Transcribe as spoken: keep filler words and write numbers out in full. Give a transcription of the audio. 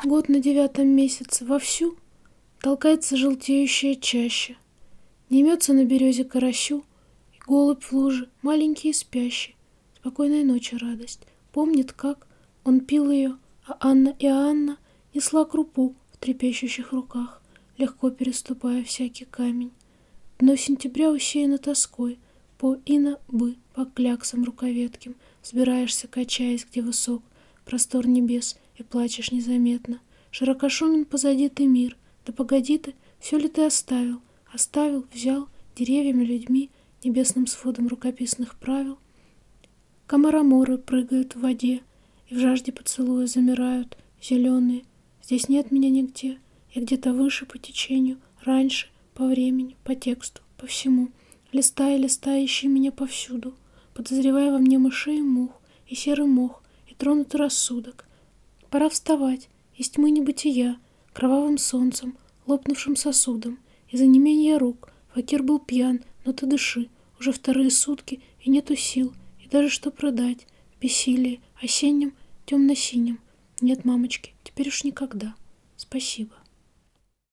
Год на девятом месяце вовсю толкается желтеющая чаща. Не имется на березе карасю, и голубь в луже, маленький и спящий. Спокойной ночи радость. Помнит, как он пил ее, а Анна и Анна несла крупу в трепещущих руках, легко переступая всякий камень. Дно сентября усеяно тоской, по ина-бы, по кляксам руковетким, взбираешься, качаясь, где высок простор небес, и плачешь незаметно. Широкошумен позади ты мир, да погоди ты, все ли ты оставил? Оставил, взял, деревьями, людьми, небесным сводом рукописных правил. Комароморы прыгают в воде, и в жажде поцелуя замирают зеленые. Здесь нет меня нигде, я где-то выше по течению, раньше, по времени, по тексту, по всему. Листай, листай, ищи меня повсюду, подозревая во мне мышей и мух, и серый мох, и тронутый рассудок. Пора вставать из тьмы небытия, кровавым солнцем, лопнувшим сосудом. Из-за неменья рук факир был пьян, но ты дыши, уже вторые сутки, и нету сил, и даже что продать, в бессилии, осеннем, темно-синем. Нет, мамочки, теперь уж никогда. Спасибо.